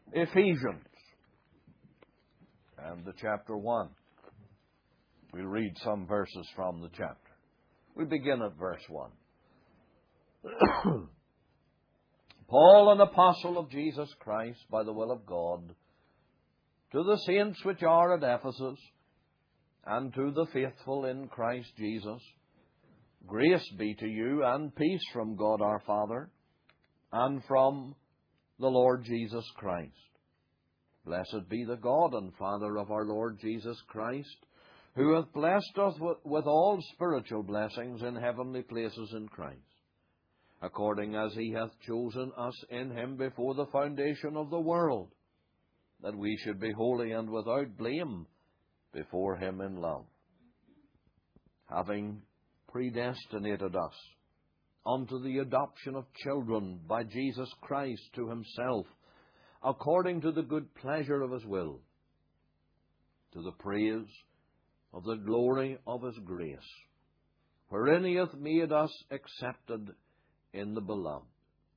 Ephesians and the chapter 1. We'll read some verses from the chapter. We begin at verse 1. Paul, an apostle of Jesus Christ, by the will of God, to the saints which are at Ephesus, and to the faithful in Christ Jesus, grace be to you and peace from God our Father, and from the Lord Jesus Christ. Blessed be the God and Father of our Lord Jesus Christ, who hath blessed us with all spiritual blessings in heavenly places in Christ, according as He hath chosen us in Him before the foundation of the world, that we should be holy and without blame before Him in love, having predestinated us unto the adoption of children by Jesus Christ to Himself, according to the good pleasure of His will, to the praise of the glory of His grace, wherein He hath made us accepted in the Beloved,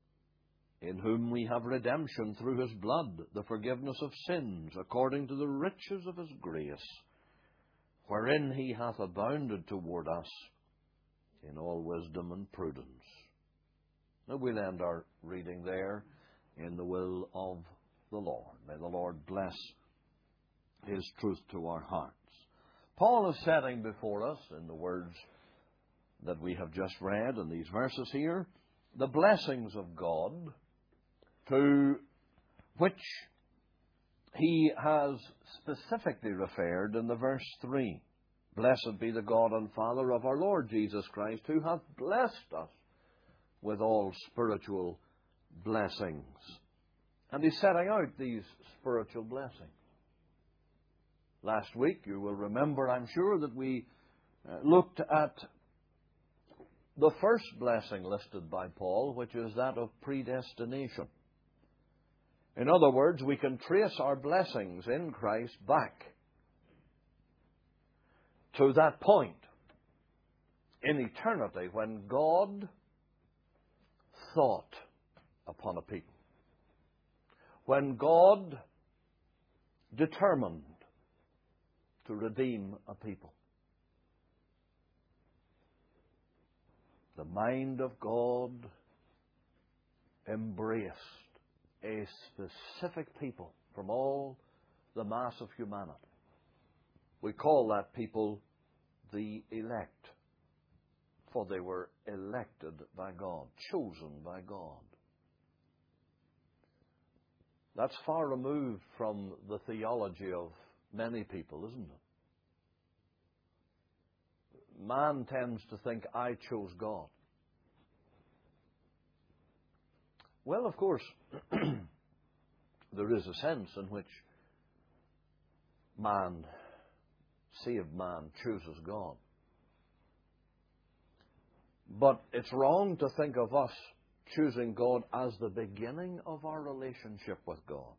in whom we have redemption through His blood, the forgiveness of sins, according to the riches of His grace, wherein He hath abounded toward us in all wisdom and prudence. Now we'll end our reading there in the will of the Lord. May the Lord bless His truth to our hearts. Paul is setting before us, in the words that we have just read in these verses here, the blessings of God, to which he has specifically referred in the verse 3. Blessed be the God and Father of our Lord Jesus Christ, who hath blessed us with all spiritual blessings. And he's setting out these spiritual blessings. Last week, you will remember, I'm sure, that we looked at the first blessing listed by Paul, which is that of predestination. In other words, we can trace our blessings in Christ back to that point in eternity when God thought upon a people, when God determined to redeem a people. The mind of God embraced a specific people from all the mass of humanity. We call that people the elect, for they were elected by God, chosen by God. That's far removed from the theology of many people, isn't it? Man tends to think, I chose God. Well, of course, there is a sense in which saved man, chooses God. But it's wrong to think of us choosing God as the beginning of our relationship with God.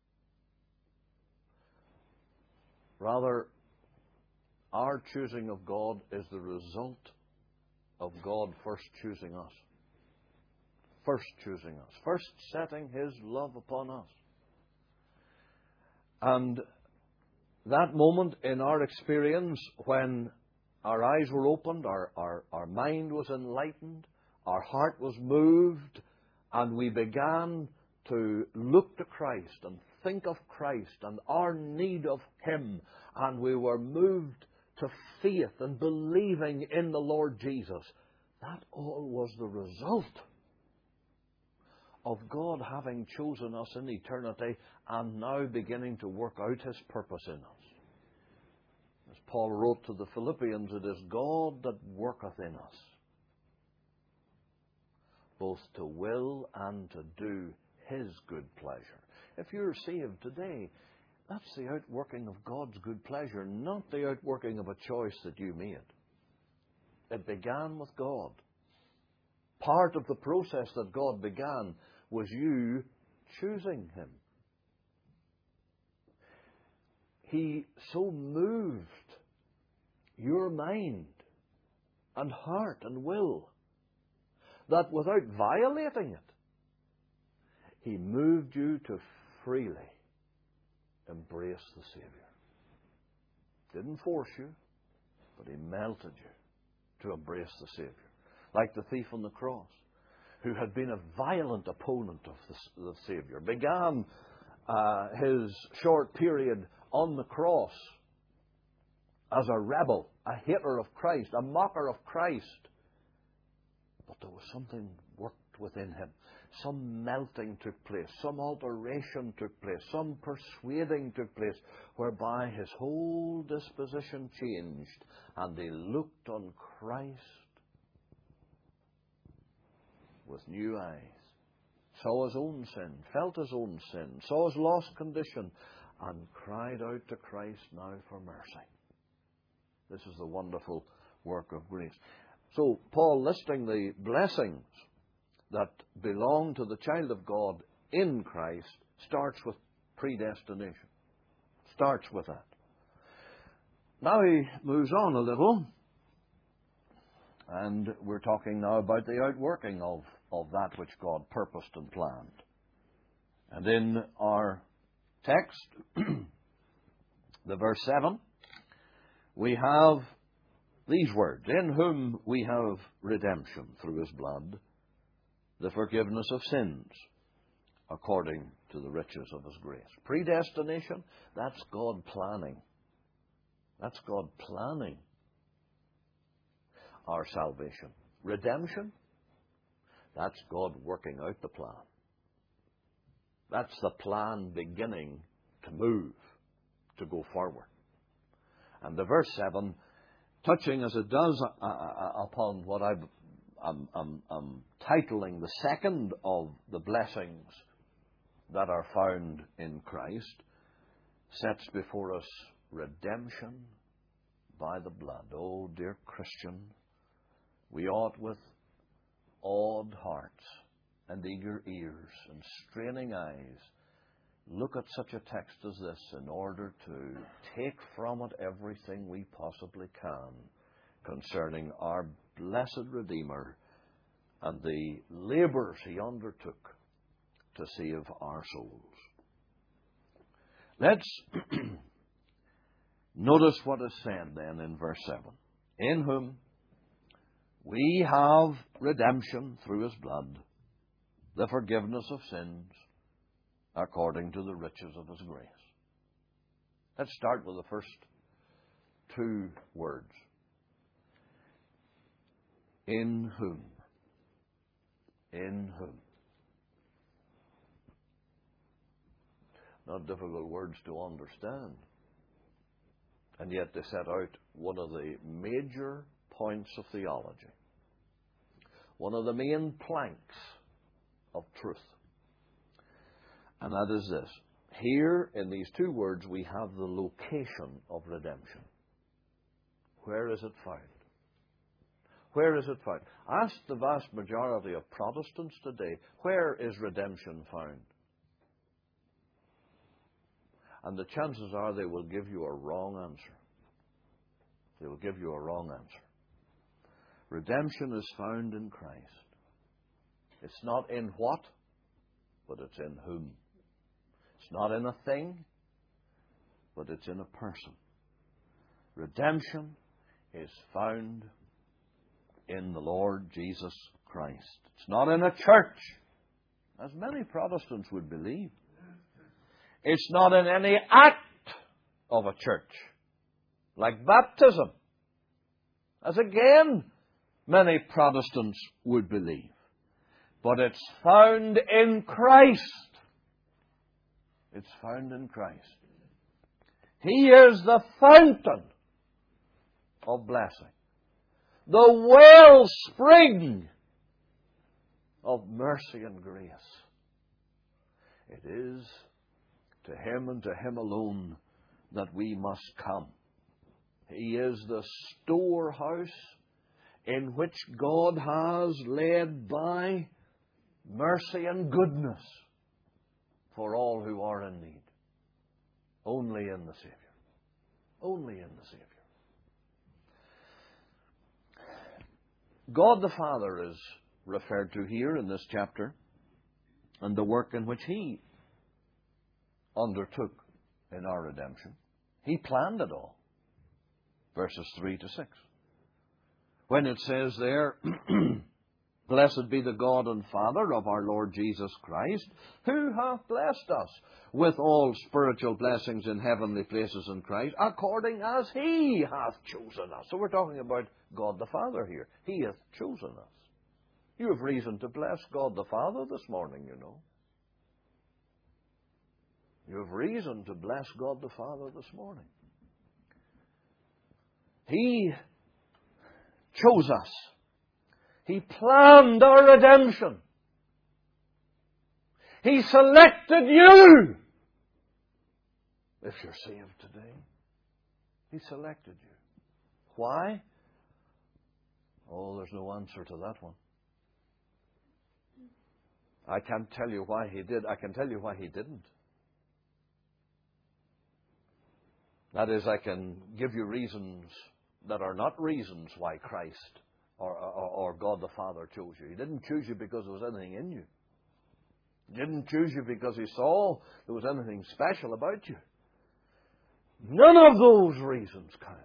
Rather, our choosing of God is the result of God first choosing us. First choosing us. First setting His love upon us. And that moment in our experience when our eyes were opened, our mind was enlightened, our heart was moved, and we began to look to Christ and think of Christ and our need of Him, and we were moved to faith and believing in the Lord Jesus. That all was the result of God having chosen us in eternity and now beginning to work out His purpose in us. As Paul wrote to the Philippians, it is God that worketh in us, both to will and to do His good pleasure. If you're saved today, that's the outworking of God's good pleasure, not the outworking of a choice that you made. It began with God. Part of the process that God began was you choosing Him. He so moved your mind and heart and will that without violating it, He moved you to freely embrace the Savior. Didn't force you, but He melted you to embrace the Savior. Like the thief on the cross, who had been a violent opponent of the Savior, began his short period on the cross as a rebel, a hater of Christ, a mocker of Christ. But there was something worked within him. Some melting took place, some alteration took place, some persuading took place, whereby his whole disposition changed, and he looked on Christ with new eyes, saw his own sin, felt his own sin, saw his lost condition, and cried out to Christ now for mercy. This is the wonderful work of grace. So, Paul, listing the blessings that belong to the child of God in Christ, starts with predestination. Starts with that. Now he moves on a little, and we're talking now about the outworking of that which God purposed and planned. And in our text, the verse 7, we have these words: in whom we have redemption through His blood, the forgiveness of sins, according to the riches of His grace. Predestination, that's God planning. That's God planning our salvation. Redemption, that's God working out the plan. That's the plan beginning to move, to go forward. And the verse 7, touching as it does upon what I'm titling the second of the blessings that are found in Christ, sets before us redemption by the blood. Oh, dear Christian, we ought with awed hearts and eager ears and straining eyes look at such a text as this in order to take from it everything we possibly can concerning our blessed Redeemer and the labours He undertook to save our souls. Let's notice what is said then in verse 7. In whom we have redemption through His blood, the forgiveness of sins, according to the riches of His grace. Let's start with the first two words. In whom. In whom. Not difficult words to understand. And yet they set out one of the major points of theology. One of the main planks of truth. And that is this. Here, in these two words, we have the location of redemption. Where is it found? Where is it found? Ask the vast majority of Protestants today, where is redemption found? And the chances are they will give you a wrong answer. They will give you a wrong answer. Redemption is found in Christ. It's not in what, but it's in whom. It's not in a thing, but it's in a person. Redemption is found in the Lord Jesus Christ. It's not in a church, as many Protestants would believe. It's not in any act of a church, like baptism, as again many Protestants would believe. But it's found in Christ. It's found in Christ. He is the fountain of blessing, the wellspring of mercy and grace. It is to Him and to Him alone that we must come. He is the storehouse in which God has laid by mercy and goodness for all who are in need. Only in the Savior. Only in the Savior. God the Father is referred to here in this chapter, and the work in which He undertook in our redemption. He planned it all. Verses 3 to 6. When it says there, Blessed be the God and Father of our Lord Jesus Christ, who hath blessed us with all spiritual blessings in heavenly places in Christ, according as He hath chosen us. So we're talking about God the Father here. He hath chosen us. You have reason to bless God the Father this morning, you know. You have reason to bless God the Father this morning. He chose us. He planned our redemption. He selected you. If you're saved today, He selected you. Why? Oh, there's no answer to that one. I can't tell you why He did. I can tell you why He didn't. That is, I can give you reasons that are not reasons why Christ or God the Father chose you. He didn't choose you because there was anything in you. He didn't choose you because He saw there was anything special about you. None of those reasons count.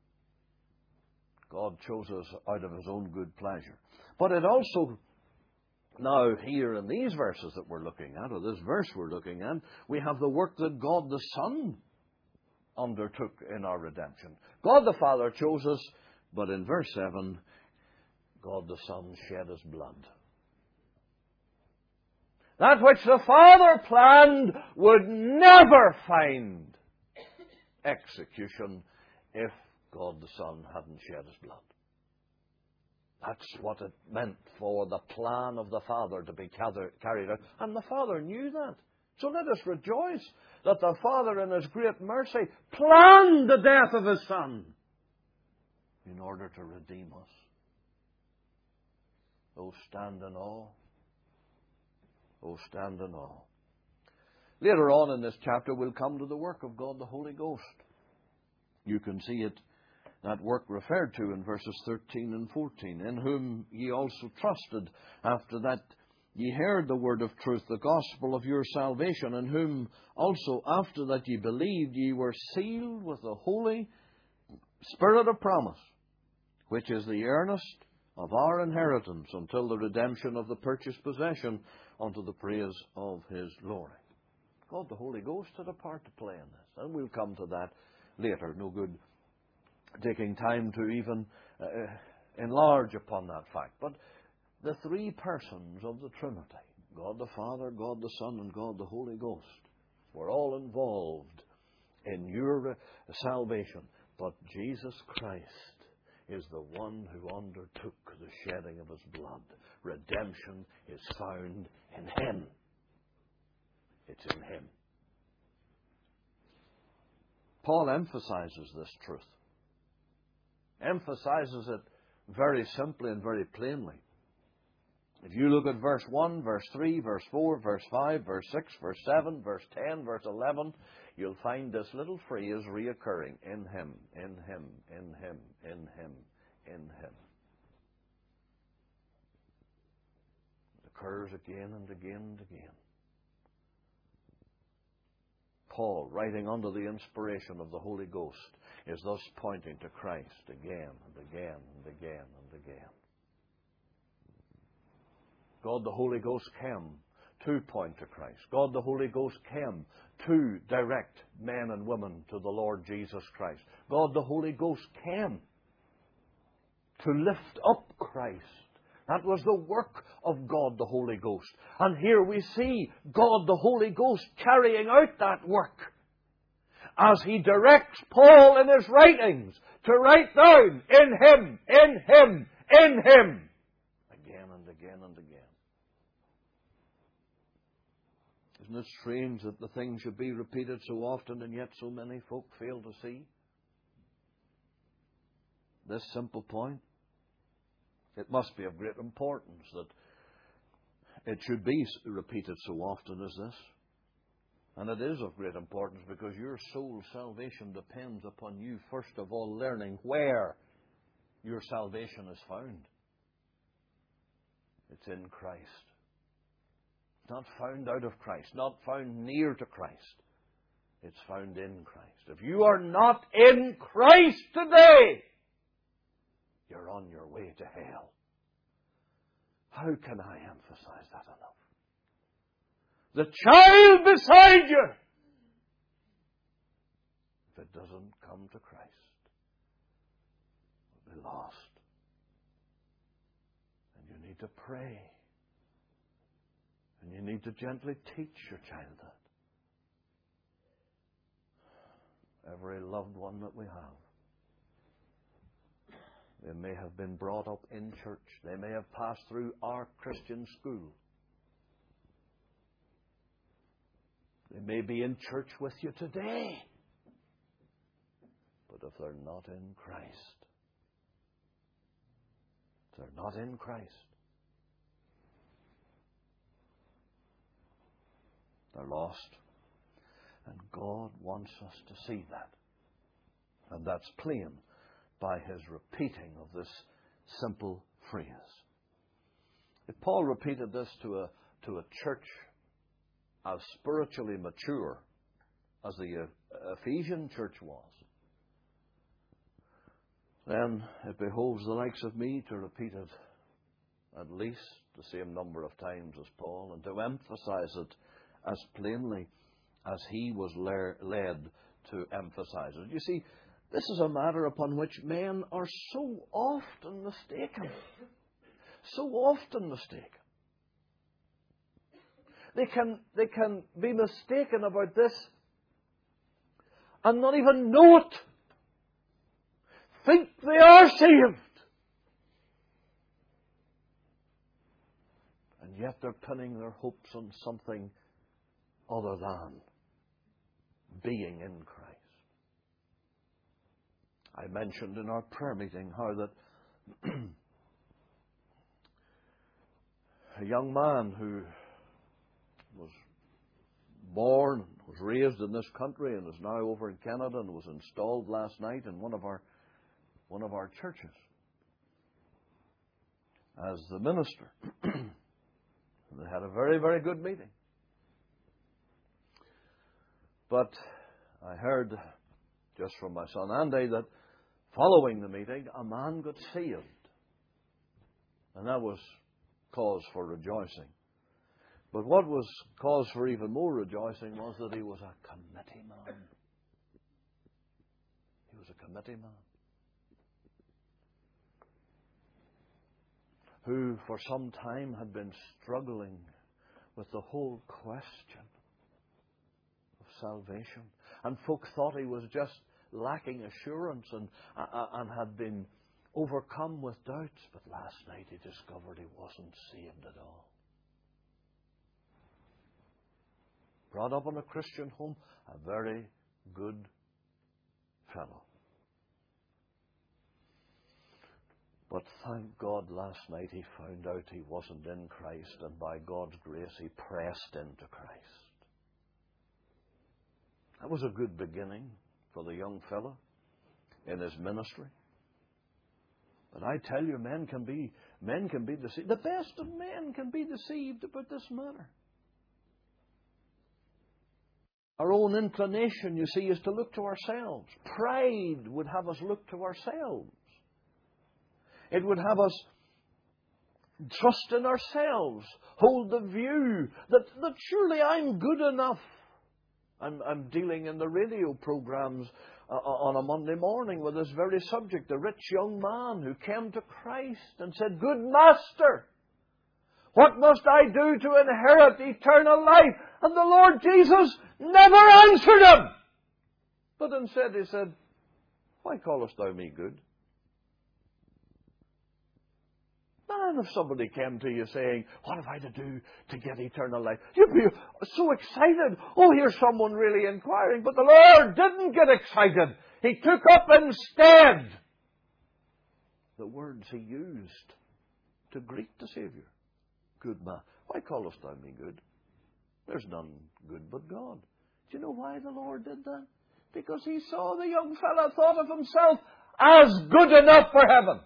God chose us out of His own good pleasure. But it also, now here in these verses that we're looking at, or this verse we're looking at, we have the work that God the Son undertook in our redemption. God the Father chose us, but in verse 7, God the Son shed His blood. That which the Father planned would never find execution if God the Son hadn't shed His blood. That's what it meant for the plan of the Father to be carried out. And the Father knew that. So let us rejoice that the Father in His great mercy planned the death of His Son in order to redeem us. Oh, stand in awe. Oh, stand in awe. Later on in this chapter, we'll come to the work of God the Holy Ghost. You can see it, that work referred to in verses 13 and 14. In whom ye also trusted, after that ye heard the word of truth, the gospel of your salvation, in whom also after that ye believed, ye were sealed with the Holy Spirit of promise, which is the earnest of our inheritance until the redemption of the purchased possession unto the praise of His glory. God the Holy Ghost had a part to play in this, and we'll come to that later. No good taking time to even enlarge upon that fact. But the three persons of the Trinity, God the Father, God the Son, and God the Holy Ghost, were all involved in your salvation. But Jesus Christ is the one who undertook the shedding of His blood. Redemption is found in Him. It's in Him. Paul emphasizes this truth. Emphasizes it very simply and very plainly. If you look at verse 1, verse 3, verse 4, verse 5, verse 6, verse 7, verse 10, verse 11, you'll find this little phrase reoccurring. In Him, in Him, in Him, in Him, in Him. It occurs again and again and again. Paul, writing under the inspiration of the Holy Ghost, is thus pointing to Christ again and again and again and again. God the Holy Ghost came to point to Christ. God the Holy Ghost came to direct men and women to the Lord Jesus Christ. God the Holy Ghost came to lift up Christ. That was the work of God the Holy Ghost. And here we see God the Holy Ghost carrying out that work as He directs Paul in his writings to write down, in Him, in Him, in Him, again and again and again. Isn't it strange that the thing should be repeated so often and yet so many folk fail to see this simple point? It must be of great importance that it should be repeated so often as this. And it is of great importance because your soul's salvation depends upon you, first of all, learning where your salvation is found. It's in Christ. It's not found out of Christ, not found near to Christ, It's found in Christ. If you are not in Christ today, you're on your way to hell. How can I emphasize that enough? The child beside you, if it doesn't come to Christ, will be lost. And you need to pray. And you need to gently teach your child that. Every loved one that we have, they may have been brought up in church. They may have passed through our Christian school. They may be in church with you today. But if they're not in Christ, they're lost. And God wants us to see that. And that's plain by His repeating of this simple phrase. If Paul repeated this to a church as spiritually mature as the Ephesian church was, then it behoves the likes of me to repeat it at least the same number of times as Paul, and to emphasize it as plainly as he was led to emphasize it. You see, this is a matter upon which men are so often mistaken. So often mistaken. They can be mistaken about this and not even know it. Think they are saved. And yet they're pinning their hopes on something other than being in Christ. I mentioned in our prayer meeting how that a young man who was born, was raised in this country and is now over in Canada and was installed last night in one of our churches as the minister. They had a very, very good meeting. But I heard just from my son Andy that following the meeting, a man got saved. And that was cause for rejoicing. But what was cause for even more rejoicing was that he was a committee man. He was a committee man who for some time had been struggling with the whole question of salvation. And folk thought he was just lacking assurance and had been overcome with doubts. But last night he discovered he wasn't saved at all. Brought up in a Christian home, a very good fellow. But thank God last night he found out he wasn't in Christ, and by God's grace he pressed into Christ. That was a good beginning for the young fellow in his ministry. But I tell you, men can be deceived. The best of men can be deceived about this matter. Our own inclination, you see, is to look to ourselves. Pride would have us look to ourselves. It would have us trust in ourselves, hold the view that surely I'm good enough. I'm dealing in the radio programs on a Monday morning with this very subject, the rich young man who came to Christ and said, "Good Master, what must I do to inherit eternal life?" And the Lord Jesus never answered him. But instead he said, "Why callest thou me good?" Man, if somebody came to you saying, "What have I to do to get eternal life?" you'd be so excited. Oh, here's someone really inquiring. But the Lord didn't get excited. He took up instead the words he used to greet the Saviour. "Good man, why callest thou me good? There's none good but God." Do you know why the Lord did that? Because he saw the young fella thought of himself as good enough for heaven.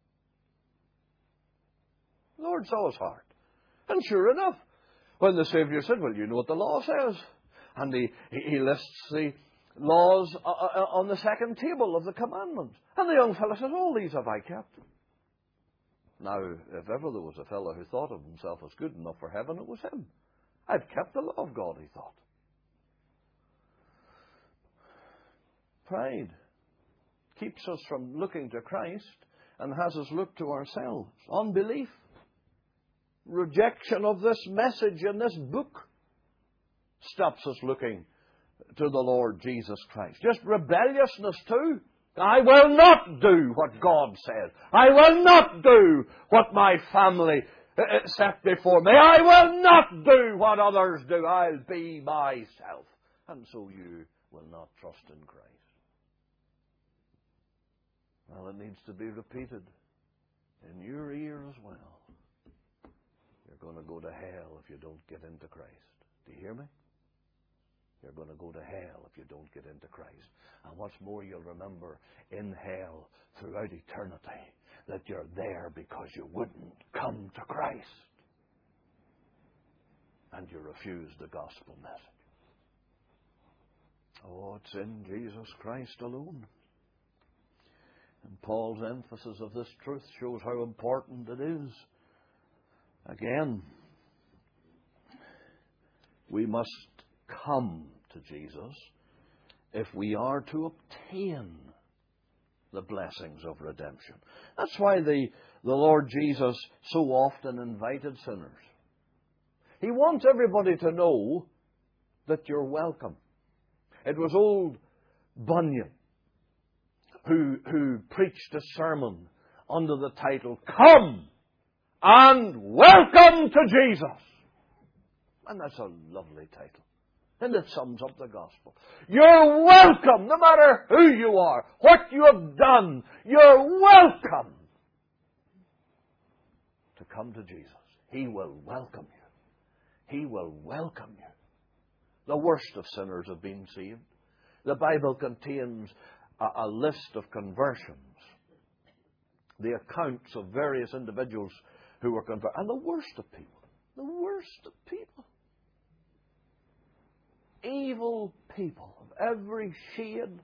The Lord saw his heart. And sure enough, when the Saviour said, "Well, you know what the law says. And he lists the laws on the second table of the commandments. And the young fellow says, all these have I kept. Now, if ever there was a fellow who thought of himself as good enough for heaven, it was him. I've kept the law of God, he thought. Pride keeps us from looking to Christ and has us look to ourselves. Unbelief, rejection of this message in this book stops us looking to the Lord Jesus Christ. Just rebelliousness too. I will not do what God says. I will not do what my family set before me. I will not do what others do. I'll be myself. And so you will not trust in Christ. Well, it needs to be repeated in your ear as well. You're going to go to hell if you don't get into Christ. Do you hear me? You're going to go to hell if you don't get into Christ. And what's more, you'll remember in hell throughout eternity that you're there because you wouldn't come to Christ. And you refused the gospel message. Oh, it's in Jesus Christ alone. And Paul's emphasis of this truth shows how important it is. Again, we must come to Jesus if we are to obtain the blessings of redemption. That's why the Lord Jesus so often invited sinners. He wants everybody to know that you're welcome. It was old Bunyan who preached a sermon under the title, Come and Welcome to Jesus. And that's a lovely title. And it sums up the gospel. You're welcome, no matter who you are, what you have done. You're welcome to come to Jesus. He will welcome you. He will welcome you. The worst of sinners have been saved. The Bible contains a list of conversions. The accounts of various individuals who were converted. And the worst of people. The worst of people. Evil people of every shade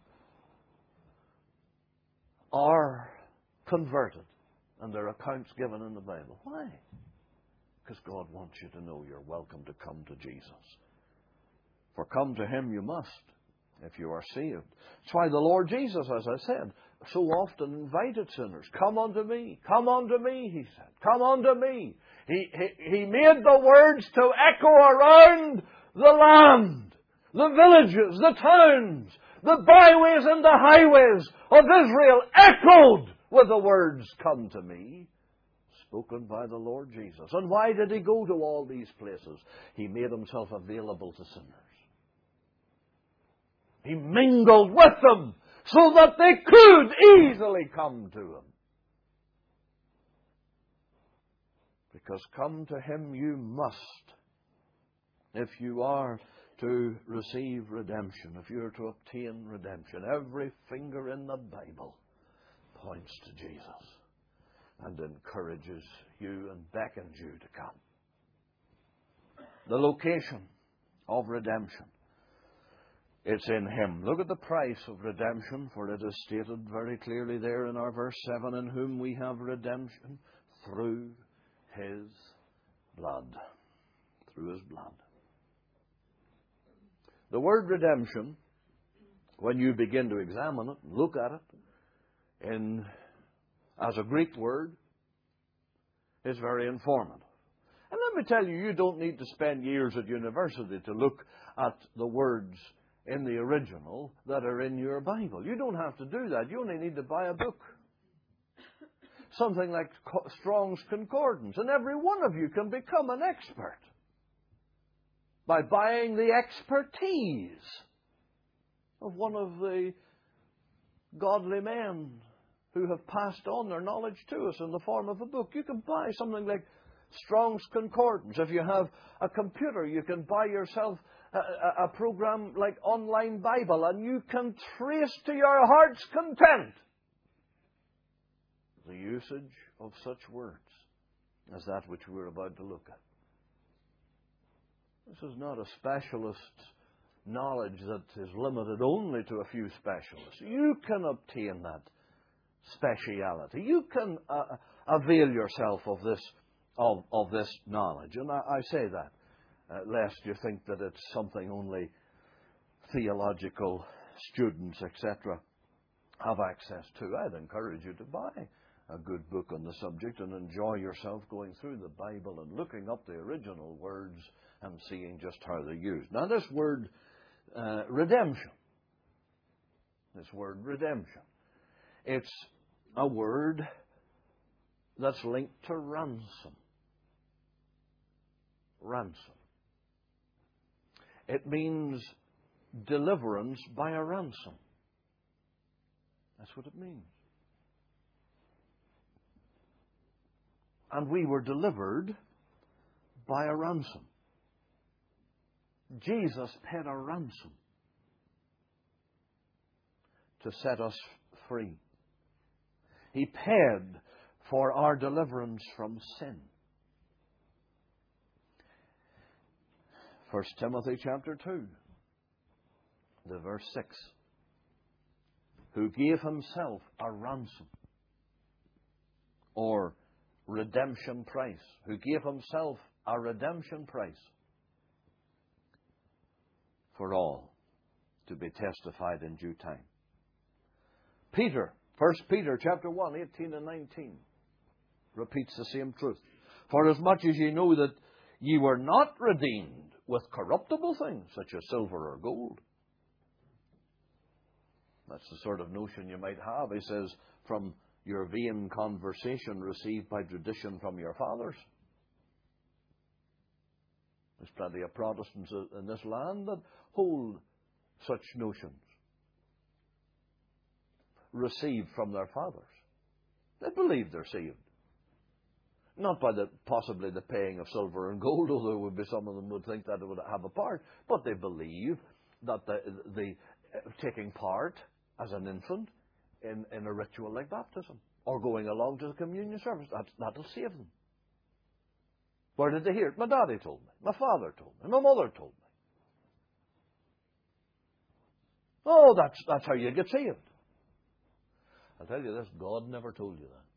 are converted. And their accounts given in the Bible. Why? Because God wants you to know you're welcome to come to Jesus. For come to Him you must, if you are saved. That's why the Lord Jesus, as I said, so often invited sinners. Come unto me. Come unto me, He said. Come unto me. He made the words to echo around the land, the villages, the towns, the byways and the highways of Israel echoed with the words, Come to me, spoken by the Lord Jesus. And why did He go to all these places? He made Himself available to sinners. He mingled with them so that they could easily come to Him. Because come to Him you must if you are to receive redemption, if you are to obtain redemption. Every finger in the Bible points to Jesus and encourages you and beckons you to come. The location of redemption. It's in Him. Look at the price of redemption, for it is stated very clearly there in our verse 7, in whom we have redemption through His blood. Through His blood. The word redemption, when you begin to examine it, look at it, as a Greek word, is very informative. And let me tell you, you don't need to spend years at university to look at the words in the original that are in your Bible. You don't have to do that. You only need to buy a book. Something like Strong's Concordance. And every one of you can become an expert by buying the expertise of one of the godly men who have passed on their knowledge to us in the form of a book. You can buy something like Strong's Concordance. If you have a computer, you can buy yourself a program like Online Bible, and you can trace to your heart's content the usage of such words as that which we're about to look at. This is not a specialist knowledge that is limited only to a few specialists. You can obtain that speciality. You can avail yourself of this knowledge. And I say that lest you think that it's something only theological students, etc., have access to. I'd encourage you to buy a good book on the subject and enjoy yourself going through the Bible and looking up the original words and seeing just how they're used. Now, this word redemption, it's a word that's linked to ransom. Ransom. It means deliverance by a ransom. That's what it means. And we were delivered by a ransom. Jesus paid a ransom to set us free. He paid for our deliverance from sin. 1 Timothy chapter 2, the verse 6. Who gave himself a ransom, or redemption price. Who gave himself a redemption price for all, to be testified in due time. Peter, 1 Peter chapter 1, 18 and 19, repeats the same truth. For as much as ye know that ye were not redeemed with corruptible things, such as silver or gold. That's the sort of notion you might have. He says, from your vain conversation received by tradition from your fathers. There's plenty of Protestants in this land that hold such notions, received from their fathers. They believe they're saved. Not by possibly the paying of silver and gold, although there would be some of them would think that it would have a part, but they believe that the taking part as an infant in a ritual like baptism, or going along to the communion service, that'll save them. Where did they hear it? My daddy told me. My father told me. My mother told me. Oh, that's how you get saved. I'll tell you this, God never told you that.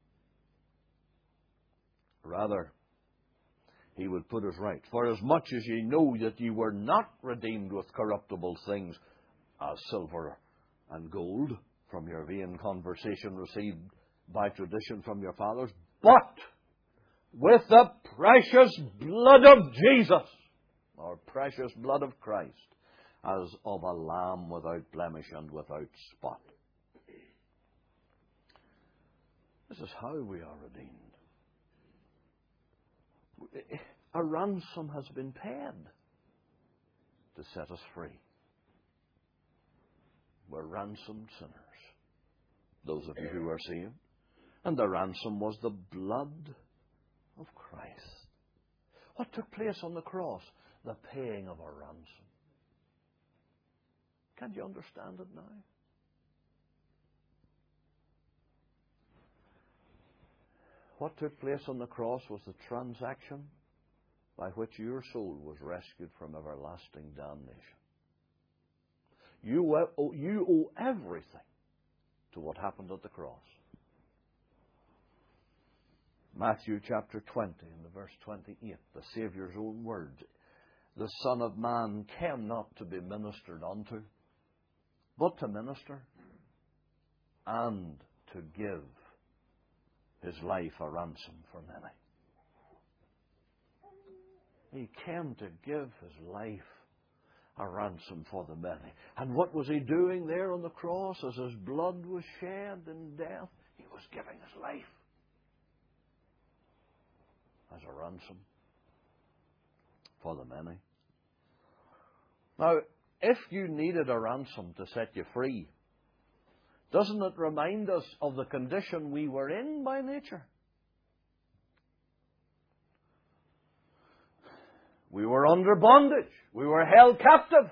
Rather, He would put us right. For as much as ye know that ye were not redeemed with corruptible things, as silver and gold, from your vain conversation received by tradition from your fathers, but with the precious blood of Jesus, or precious blood of Christ, as of a lamb without blemish and without spot. This is how we are redeemed. A ransom has been paid to set us free. We're ransomed sinners, those of you who are saved. And the ransom was the blood of Christ. What took place on the cross? The paying of a ransom. Can't you understand it now? What took place on the cross was the transaction by which your soul was rescued from everlasting damnation. You owe everything to what happened at the cross. Matthew chapter 20 and the verse 28, the Saviour's own words. The Son of Man came not to be ministered unto, but to minister and to give His life a ransom for many. He came to give His life a ransom for the many. And what was He doing there on the cross as His blood was shed in death? He was giving His life as a ransom for the many. Now, if you needed a ransom to set you free, doesn't it remind us of the condition we were in by nature? We were under bondage. We were held captive.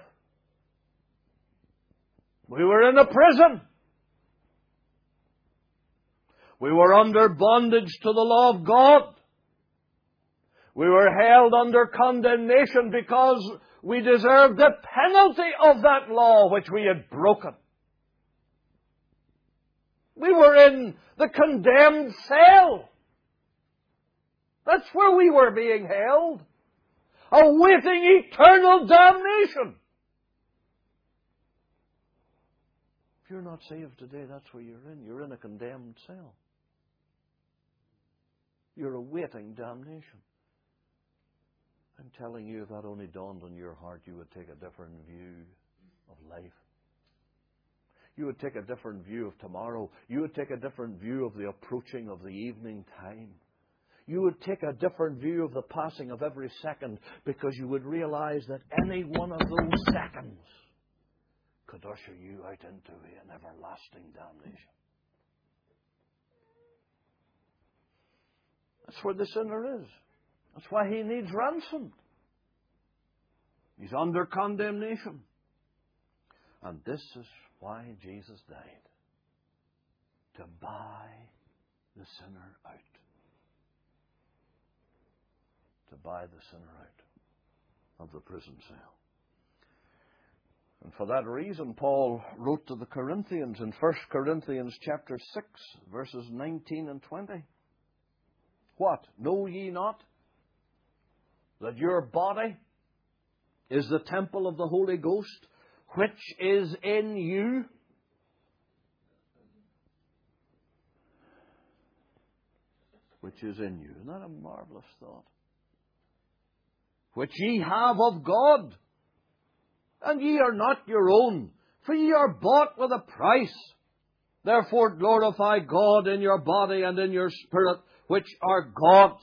We were in a prison. We were under bondage to the law of God. We were held under condemnation because We deserved the penalty of that law which we had broken. We were in the condemned cell. That's where we were being held, awaiting eternal damnation. If you're not saved today, that's where you're in. You're in a condemned cell. You're awaiting damnation. I'm telling you, if that only dawned on your heart, you would take a different view of life. You would take a different view of tomorrow. You would take a different view of the approaching of the evening time. You would take a different view of the passing of every second, because you would realize that any one of those seconds could usher you out into an everlasting damnation. That's where the sinner is. That's why he needs ransom. He's under condemnation. And this is why Jesus died. To buy the sinner out. To buy the sinner out of the prison cell. And for that reason, Paul wrote to the Corinthians in 1 Corinthians chapter 6, verses 19 and 20. What? Know ye not that your body is the temple of the Holy Ghost, which is in you? Which is in you. Isn't that a marvelous thought? Which ye have of God, and ye are not your own, for ye are bought with a price. Therefore glorify God in your body and in your spirit, which are God's.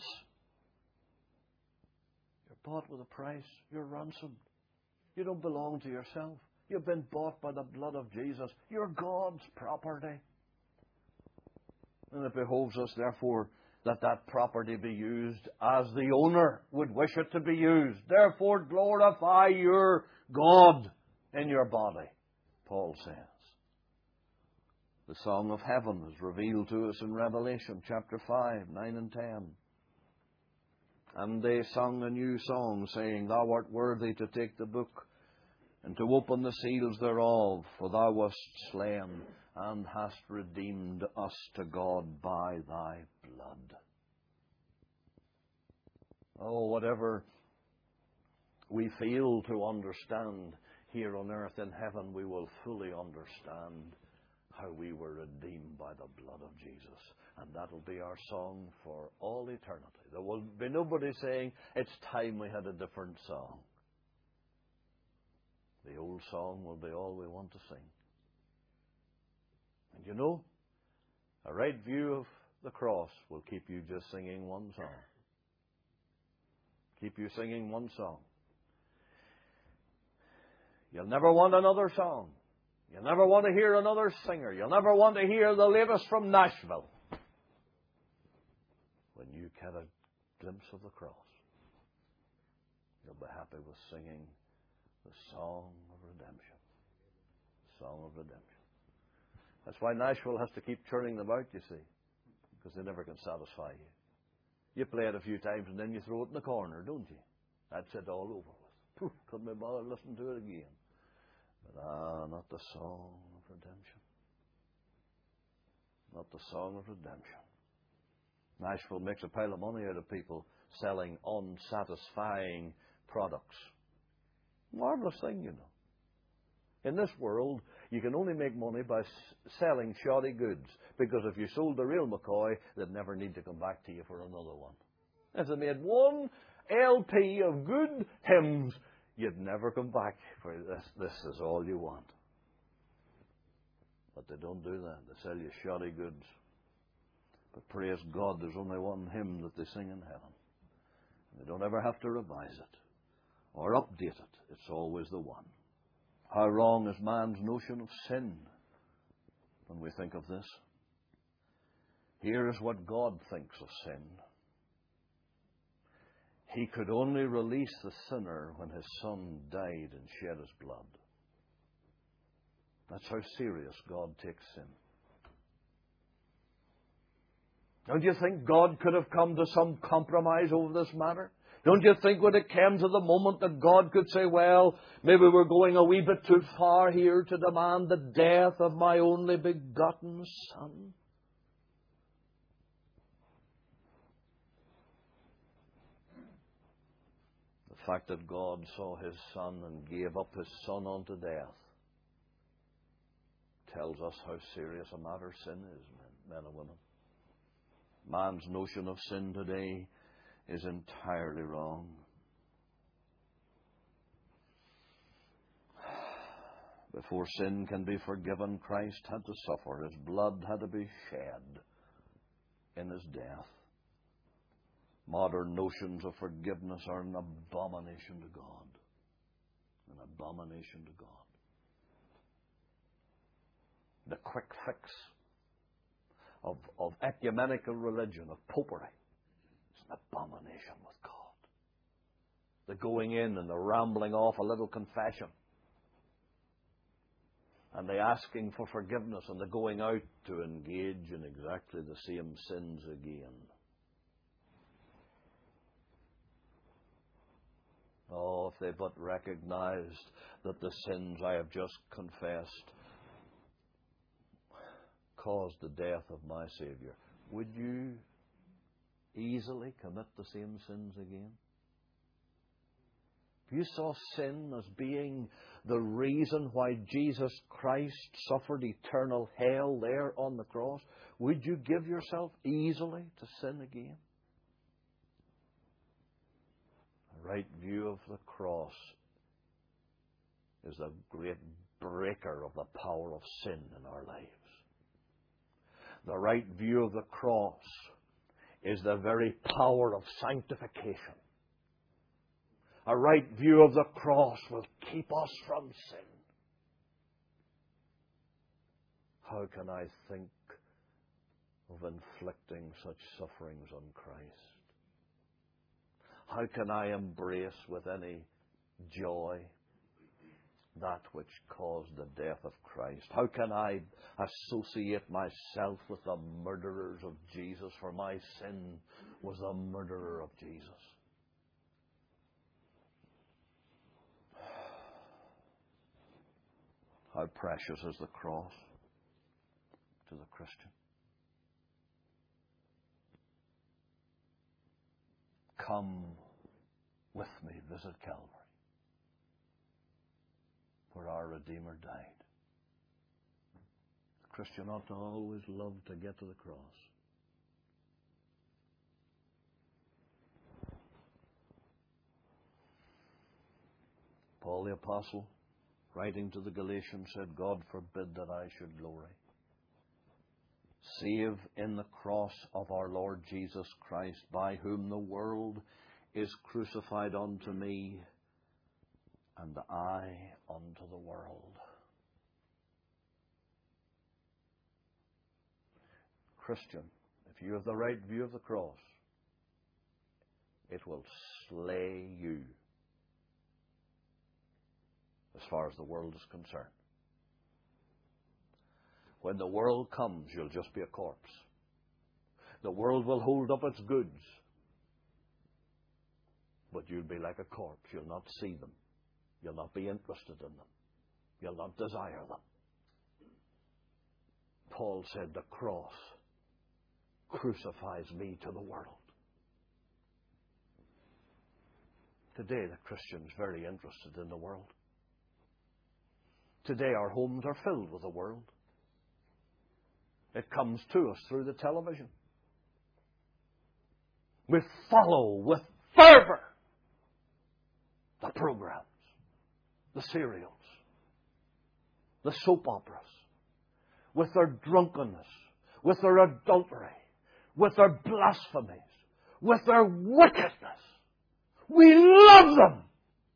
You're bought with a price. You're ransomed. You don't belong to yourself. You've been bought by the blood of Jesus. You're God's property. And it behoves us, therefore, that that property be used as the owner would wish it to be used. Therefore, glorify your God in your body, Paul says. The song of heaven is revealed to us in Revelation chapter 5, 9 and 10. And they sung a new song, saying, Thou art worthy to take the book and to open the seals thereof, for thou wast slain and hast redeemed us to God by thy blood. Oh, whatever we fail to understand here on earth, in heaven we will fully understand how we were redeemed by the blood of Jesus. And that'll be our song for all eternity. There will be nobody saying, it's time we had a different song. The old song will be all we want to sing. And you know, a right view of the cross will keep you just singing one song. Keep you singing one song. You'll never want another song. You'll never want to hear another singer. You'll never want to hear the latest from Nashville. When you get a glimpse of the cross, you'll be happy with singing the song of redemption. The song of redemption. That's why Nashville has to keep churning them out, you see, because they never can satisfy you. You play it a few times and then you throw it in the corner, don't you? That's it all over with. Poof, couldn't be bothered listening to it again. But not the song of redemption. Not the song of redemption. Nashville makes a pile of money out of people selling unsatisfying products. Marvelous thing, you know. In this world, you can only make money by selling shoddy goods. Because if you sold the real McCoy, they'd never need to come back to you for another one. If they made one LP of good hymns, you'd never come back for this. This is all you want. But they don't do that. They sell you shoddy goods. But praise God, there's only one hymn that they sing in heaven. They don't ever have to revise it or update it. It's always the one. How wrong is man's notion of sin when we think of this? Here is what God thinks of sin. He could only release the sinner when his Son died and shed his blood. That's how serious God takes sin. Don't you think God could have come to some compromise over this matter? Don't you think when it came to the moment that God could say, well, maybe we're going a wee bit too far here to demand the death of my only begotten Son? The fact that God saw His Son and gave up His Son unto death tells us how serious a matter sin is, men and women. Man's notion of sin today is entirely wrong. Before sin can be forgiven, Christ had to suffer. His blood had to be shed in His death. Modern notions of forgiveness are an abomination to God. An abomination to God. The quick fix of ecumenical religion, of popery, is an abomination with God. The going in and the rambling off a little confession, and the asking for forgiveness, and the going out to engage in exactly the same sins again. Oh, if they but recognized that the sins I have just confessed caused the death of my Savior, would you easily commit the same sins again? If you saw sin as being the reason why Jesus Christ suffered eternal hell there on the cross, would you give yourself easily to sin again? A right view of the cross is the great breaker of the power of sin in our lives. The right view of the cross is the very power of sanctification. A right view of the cross will keep us from sin. How can I think of inflicting such sufferings on Christ? How can I embrace with any joy that which caused the death of Christ? How can I associate myself with the murderers of Jesus? For my sin was the murderer of Jesus. How precious is the cross to the Christian. Come with me, visit Calvary, where our Redeemer died. The Christian ought to always love to get to the cross. Paul the Apostle, writing to the Galatians, said, God forbid that I should glory, save in the cross of our Lord Jesus Christ, by whom the world is crucified unto me, and I unto the world. Christian, if you have the right view of the cross, it will slay you as far as the world is concerned. When the world comes, you'll just be a corpse. The world will hold up its goods, but you'll be like a corpse. You'll not see them. You'll not be interested in them. You'll not desire them. Paul said, the cross crucifies me to the world. Today, the Christian's very interested in the world. Today, our homes are filled with the world. It comes to us through the television. We follow with fervor the programs, the serials, the soap operas, with their drunkenness, with their adultery, with their blasphemies, with their wickedness. We love them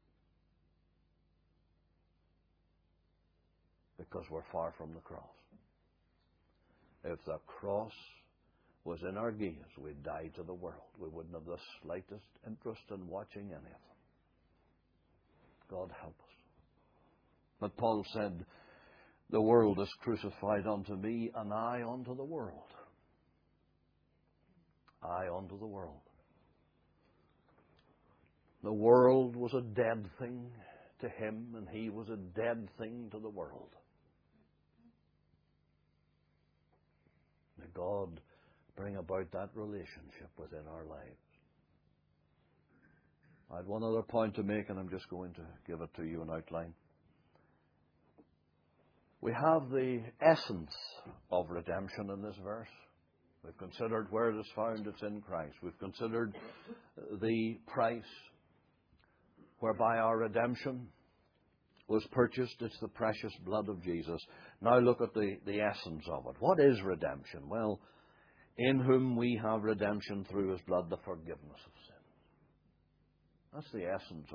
because we're far from the cross. If the cross was in our gaze, we'd die to the world. We wouldn't have the slightest interest in watching any of them. God help us. But Paul said, the world is crucified unto me, and I unto the world. I unto the world. The world was a dead thing to him, and he was a dead thing to the world. May God bring about that relationship within our lives. I had one other point to make, and I'm just going to give it to you in outline. We have the essence of redemption in this verse. We've considered where it is found. It's in Christ. We've considered the price whereby our redemption was purchased. It's the precious blood of Jesus. Now look at the essence of it. What is redemption? Well, in whom we have redemption through His blood, the forgiveness of sin. That's the essence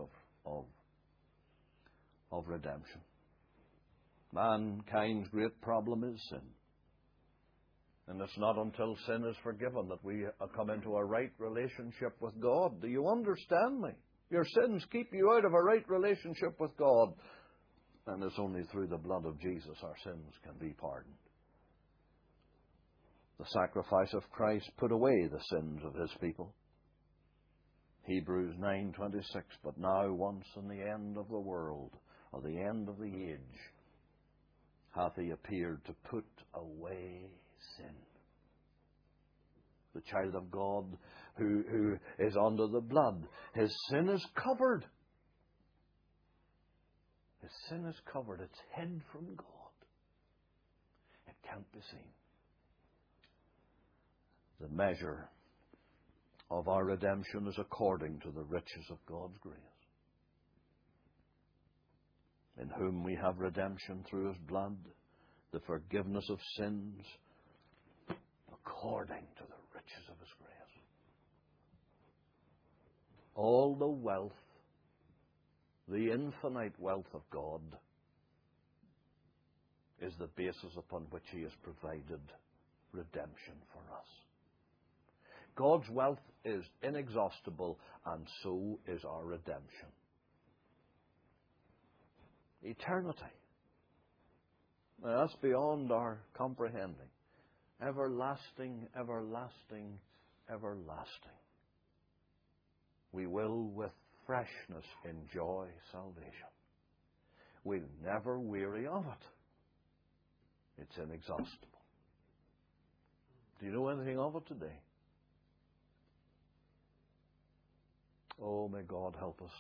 of redemption. Mankind's great problem is sin. And it's not until sin is forgiven that we come into a right relationship with God. Do you understand me? Your sins keep you out of a right relationship with God. And it's only through the blood of Jesus our sins can be pardoned. The sacrifice of Christ put away the sins of His people. Hebrews 9:26, but now once in the end of the world, or the end of the age, hath He appeared to put away sin. The child of God who is under the blood, his sin is covered. His sin is covered. It's hid from God. It can't be seen. The measure of our redemption is according to the riches of God's grace, in whom we have redemption through His blood, the forgiveness of sins, according to the riches of His grace. All the wealth, the infinite wealth of God, is the basis upon which He has provided redemption for us. God's wealth is inexhaustible, and so is our redemption. Eternity. Now, that's beyond our comprehending. Everlasting, everlasting, everlasting. We will with freshness enjoy salvation. We'll never weary of it. It's inexhaustible. Do you know anything of it today? Oh, may God help us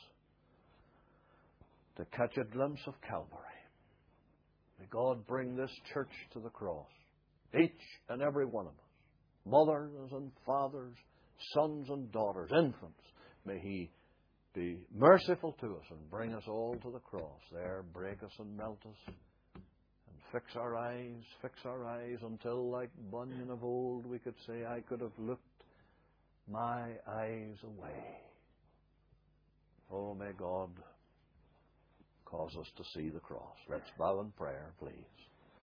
to catch a glimpse of Calvary. May God bring this church to the cross. Each and every one of us. Mothers and fathers, sons and daughters, infants. May He be merciful to us and bring us all to the cross. There, break us and melt us. And fix our eyes until, like Bunyan of old, we could say, I could have looked my eyes away. Oh, may God cause us to see the cross. Let's bow in prayer, please.